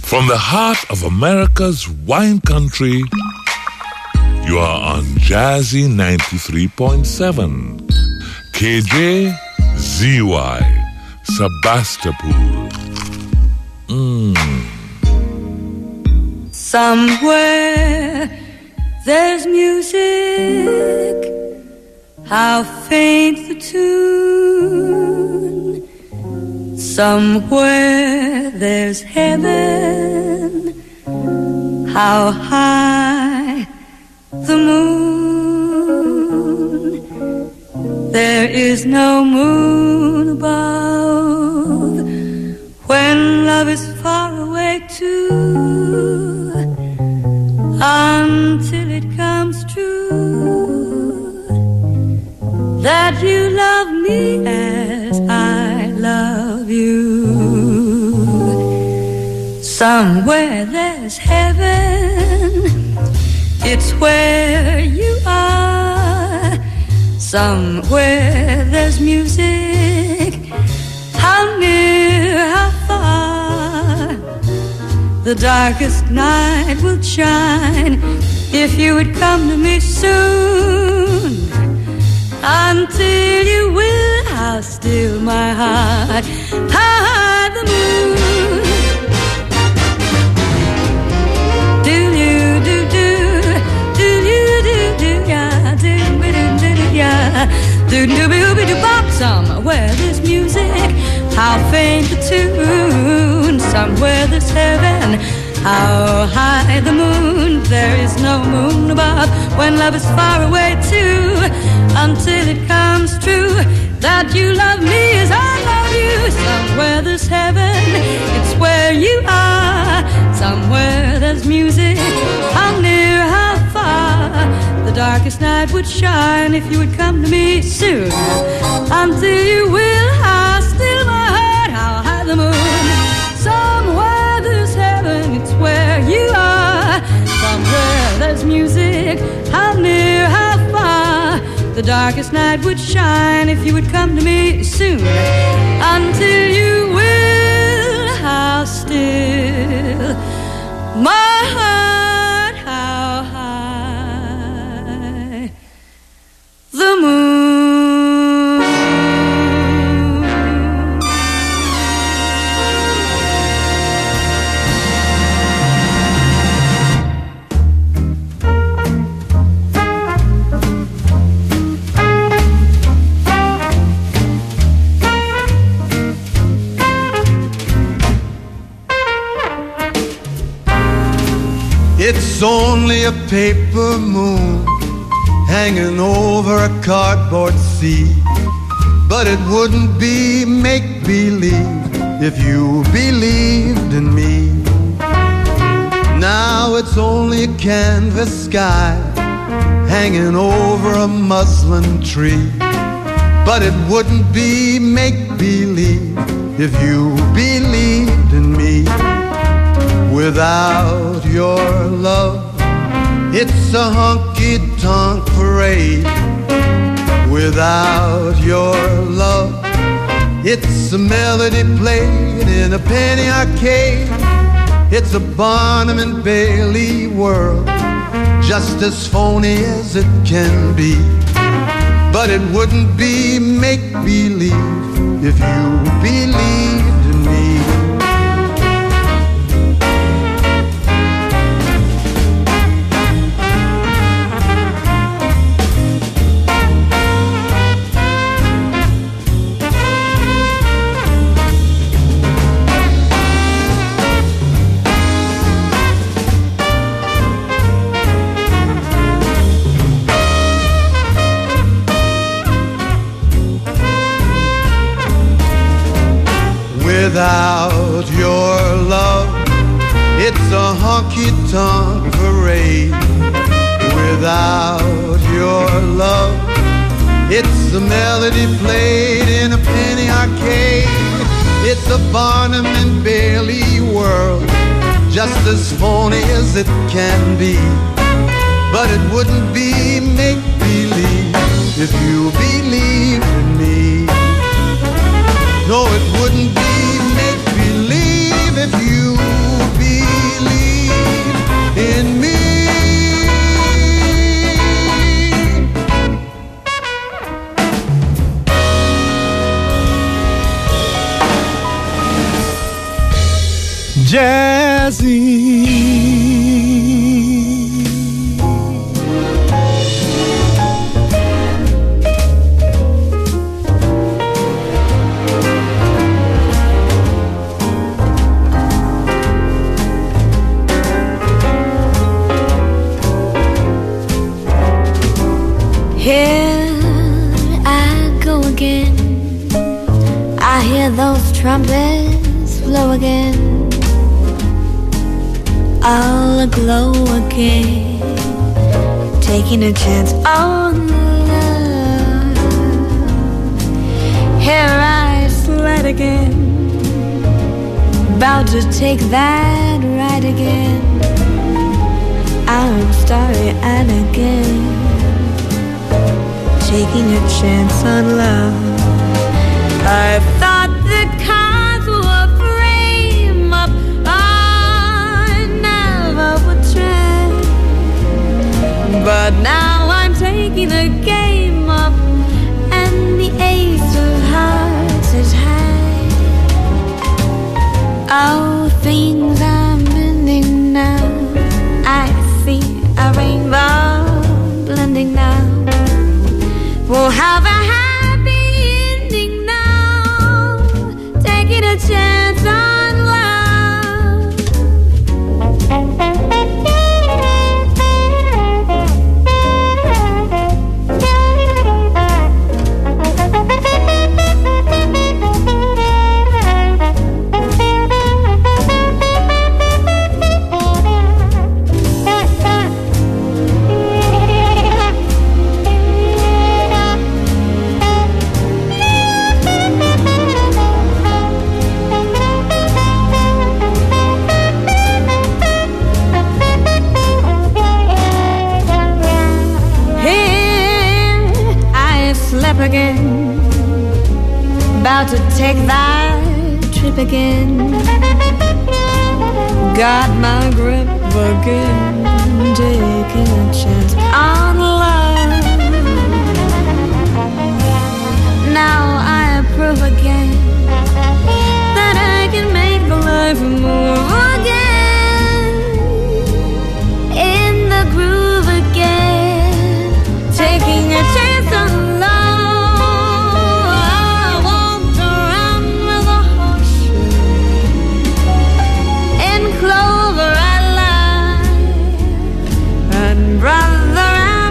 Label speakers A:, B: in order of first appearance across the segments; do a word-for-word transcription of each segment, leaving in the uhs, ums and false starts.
A: From the heart of America's wine country, you are on Jazzy ninety-three point seven. K J Z Y, Sebastopol. Mm.
B: Somewhere there's music, how faint the tune. Somewhere there's heaven, how high the moon. There is no moon above when love is far away too, until it comes true that you love me as I love you. Somewhere there's heaven, it's where you are. Somewhere there's music, how near, how far. The darkest night will shine if you would come to me soon. Until you will, how still my heart, how high the moon. Do you do do do you do do ya do do do do ya do do be be do bop. Somewhere there's music, how faint the tune. Somewhere there's heaven, how high the moon. There is no moon above when love is far away too, until it comes true that you love me as I love you. Somewhere there's heaven, it's where you are. Somewhere there's music, how near, how far. The darkest night would shine if you would come to me soon. Until you will, how still my heart, how high the moon. Somewhere there's heaven, it's where you are. Somewhere there's music, how near, how far. The darkest night would shine if you would come to me soon. Until you will, how still my heart, how high the moon.
C: It's only a paper moon hanging over a cardboard sea, but it wouldn't be make-believe if you believed in me. Now it's only a canvas sky hanging over a muslin tree, but it wouldn't be make-believe if you believed in me. Without your love, it's a honky-tonk parade. Without your love, it's a melody played in a penny arcade. It's a Barnum and Bailey world, just as phony as it can be. But it wouldn't be make-believe if you believed in me. Without your love, it's a honky-tonk parade. Without your love, it's a melody played in a penny arcade. It's a Barnum and Bailey world, just as phony as it can be. But it wouldn't be make-believe if you believed in me. No, it wouldn't be make-believe if you believed
B: Here I go again. I hear those trumpets blow again, all aglow again, taking a chance on love. Here I sled again, about to take that ride again. I'm starry-eyed again, taking a chance on love. I thought the cards were frame up, I never would try, but now I'm taking the game up, and the ace of hearts is high. Oh, things are mending now, I see a rainbow blending now. We'll have a happy ending now, taking a chance on love. Again, about to take that trip again, got my grip again, taking a chance on love. Now I approve again that I can make life move again, in the groove again, taking a chance on love. Brother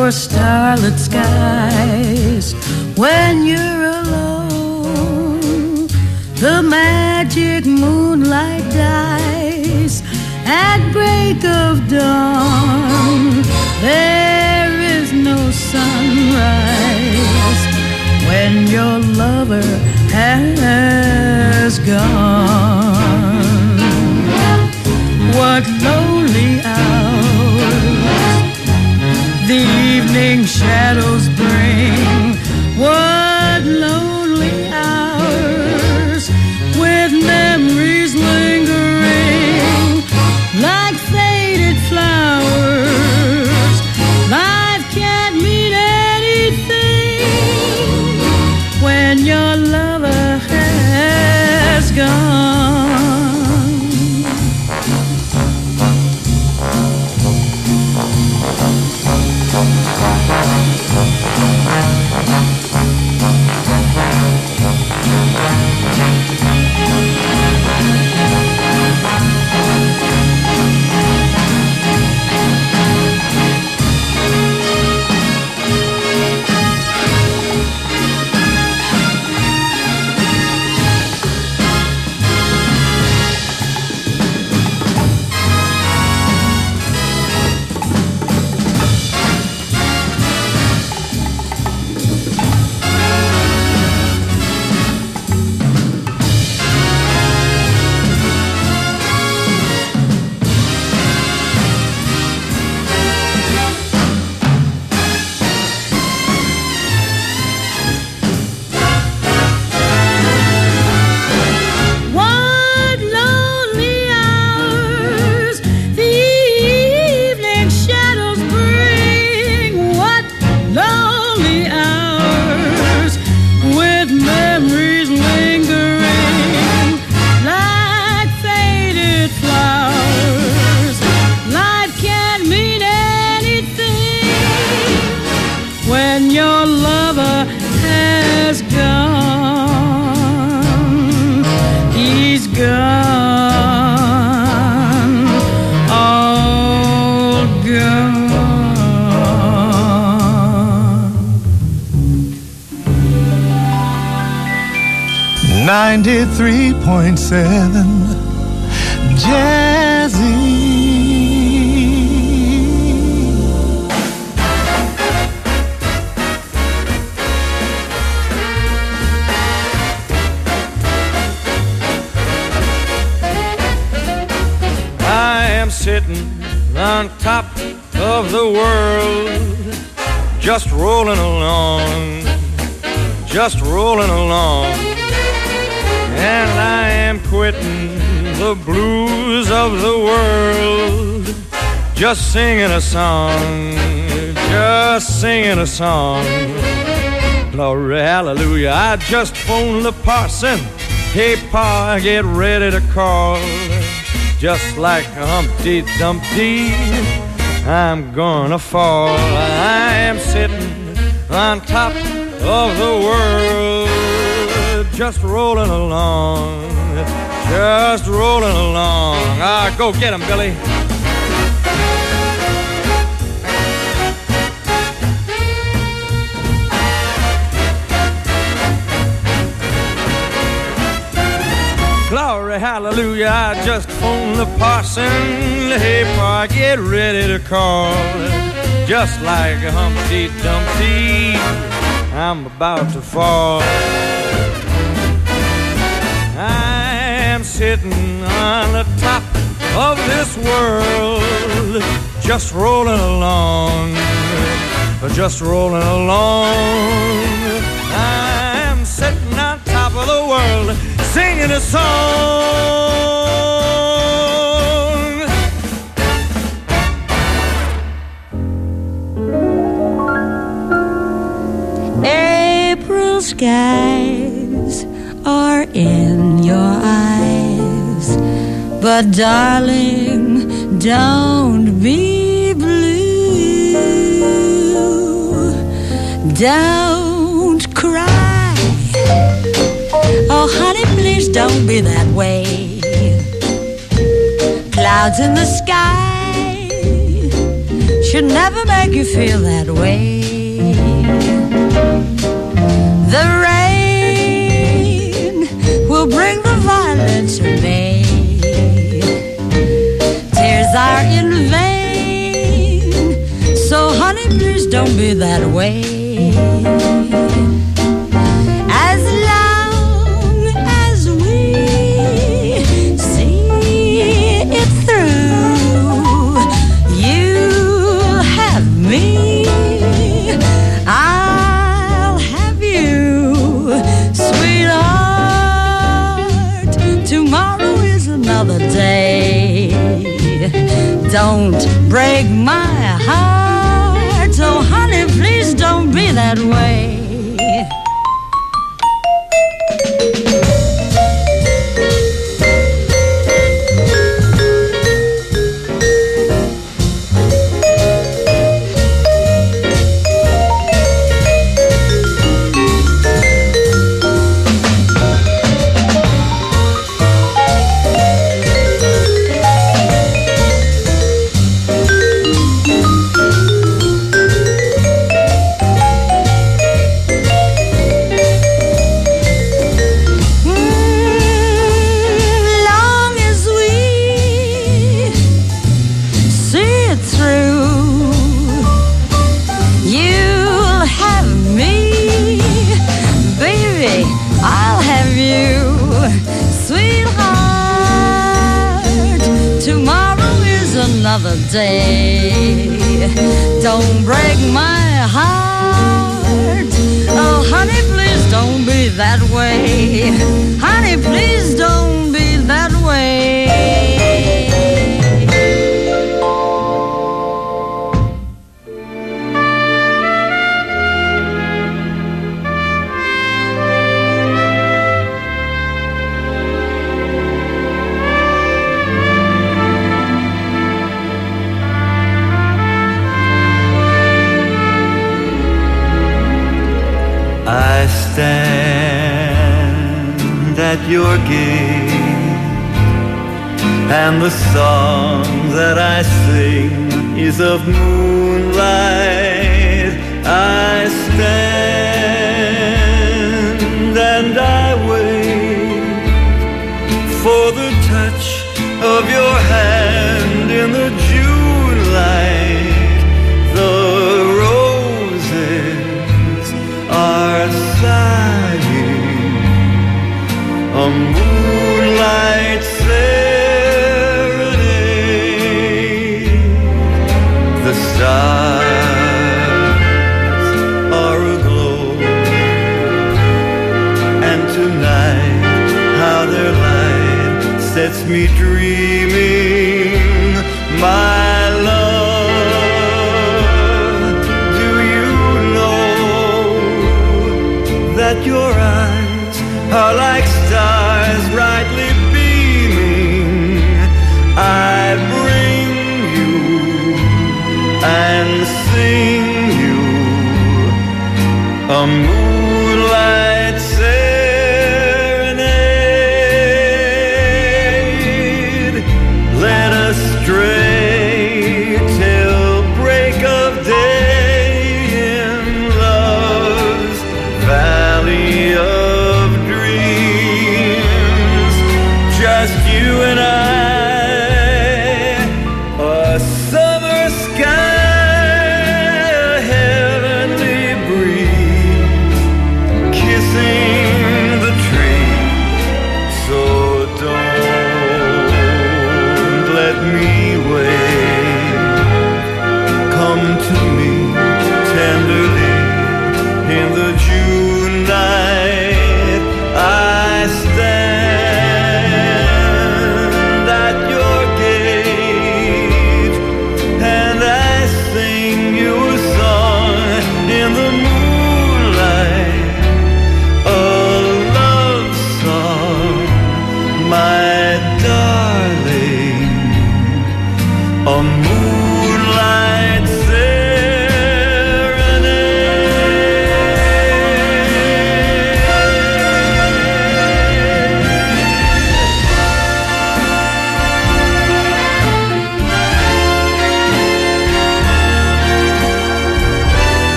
B: your starlit skies. When you're alone, the magic moonlight dies. At break of dawn, there is no sunrise. When your lover has gone, what lonely hours the evening shadows bring. What lonely hours with memories lingering like faded flowers. Life can't mean anything when your lover has gone.
C: ninety-three point seven Jazzy.
D: I am sitting on top of the world, just rolling along, just rolling along. And I am quitting the blues of the world, just singing a song, just singing a song. Glory, hallelujah. I just phoned the parson. Hey, Pa, get ready to call. Just like a Humpty Dumpty, I'm gonna fall. I am sitting on top of the world, just rolling along, just rolling along. Ah, go get him, Billy. Glory, hallelujah, I just phoned the parson. Hey, Pa, get ready to call. Just like a Humpty Dumpty, I'm about to fall. I am sitting on the top of this world, just rolling along, just rolling along. I am sitting on top of the world, singing a song.
B: April skies are in your eyes, but darling, don't be blue. Don't cry. Oh, honey, please don't be that way. Clouds in the sky should never make you feel that way. The rain will bring the violets in May. Tears are in vain, so honey, please don't be that way. As long as we see it through, you'll have me, I'll have you, sweetheart. Tomorrow is another day. Don't break my heart, so honey, please don't be that way. Another day. Don't break my heart. Oh, honey, please don't be that way. Honey, please don't be that way.
E: I stand at your gate, and the song that I sing is of moonlight. I stand and I wait for the touch of your hand in the June light. The roses are sighing a moonlight serenade. The stars are aglow, and tonight how their light sets me dreaming. My love, do you know that your eyes are like stars brightly beaming? I bring you and sing you a moonlight serenade. Let us stray till break of day in love's valley of dreams. Just you and I, a summer sky, a heavenly breeze.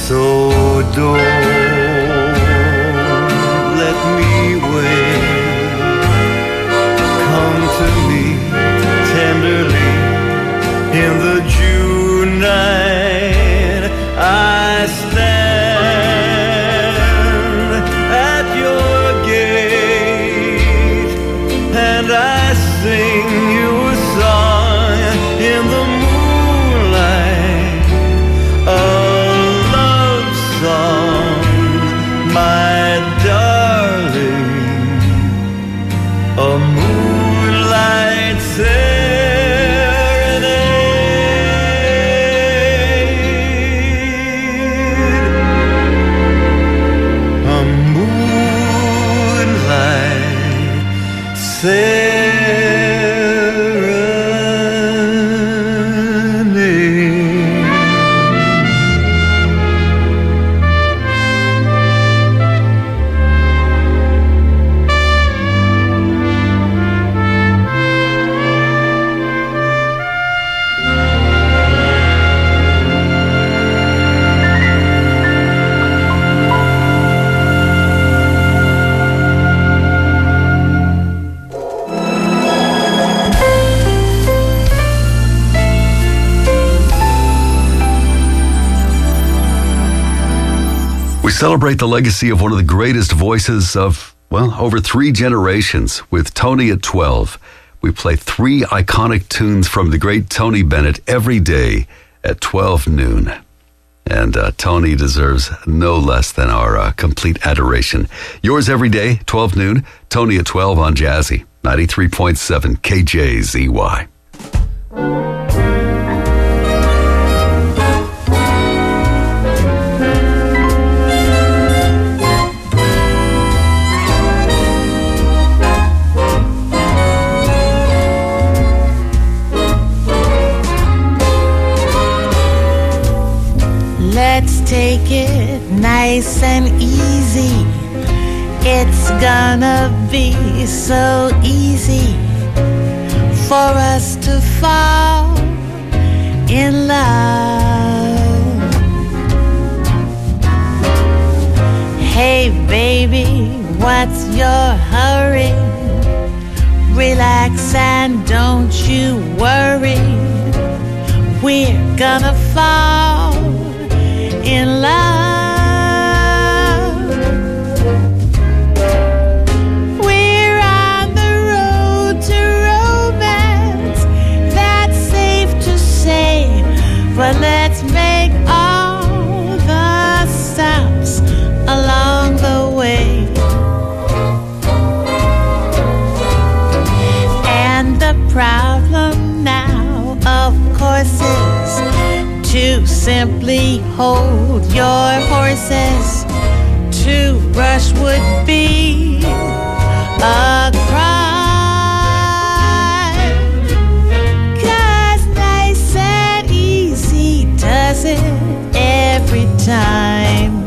E: So don't let me wait. Come to me tenderly in the June night. I stand at your gate and I sing you a song in the moonlight. A love song, my darling. A moonlight serenade. A moonlight serenade.
F: Celebrate the legacy of one of the greatest voices of, well, over three generations with Tony at twelve. We play three iconic tunes from the great Tony Bennett every day at twelve noon. And uh, Tony deserves no less than our uh, complete adoration. Yours every day, twelve noon, Tony at twelve on Jazzy, ninety-three point seven K J Z Y.
G: Let's take it nice and easy. It's gonna be so easy for us to fall in love. Hey baby, what's your hurry? Relax and don't you worry. We're gonna fall in love. We're on the road to romance, that's safe to say, but let's make all the stops along the way. And the problem now, of course, is to simply hold your horses. To rush would be a crime. 'Cause nice and easy does it every time.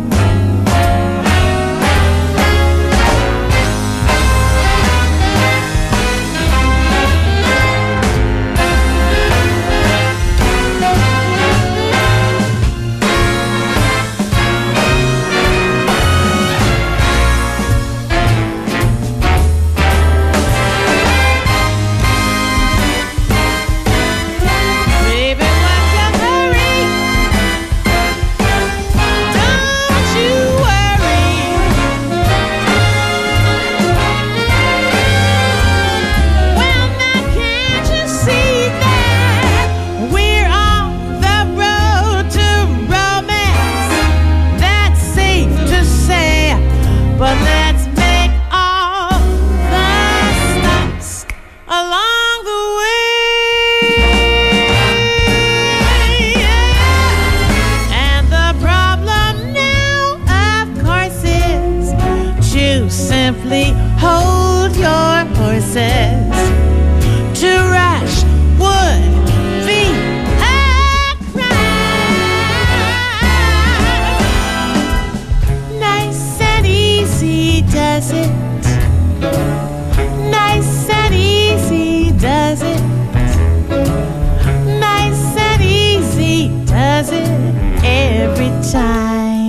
G: Does it every time.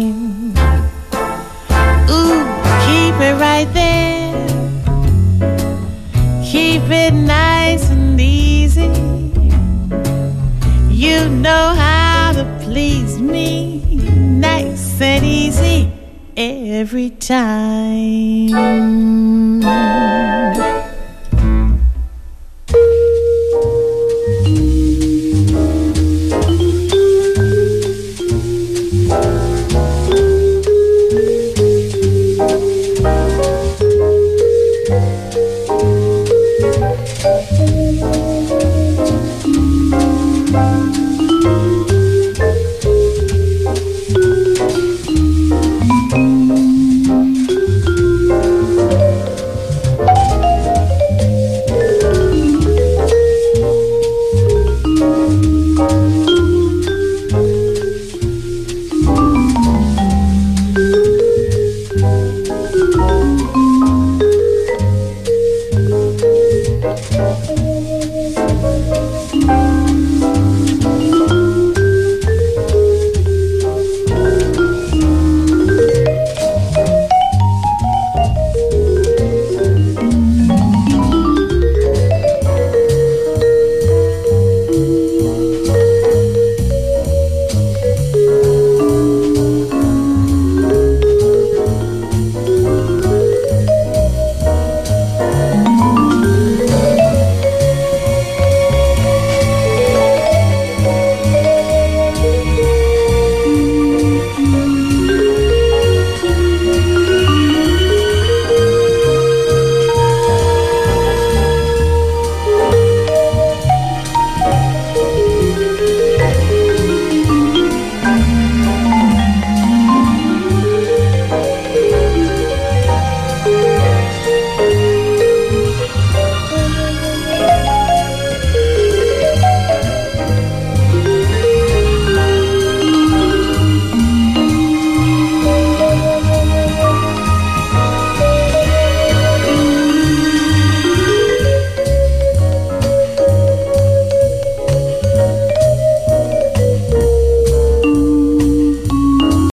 G: nice and easy every time.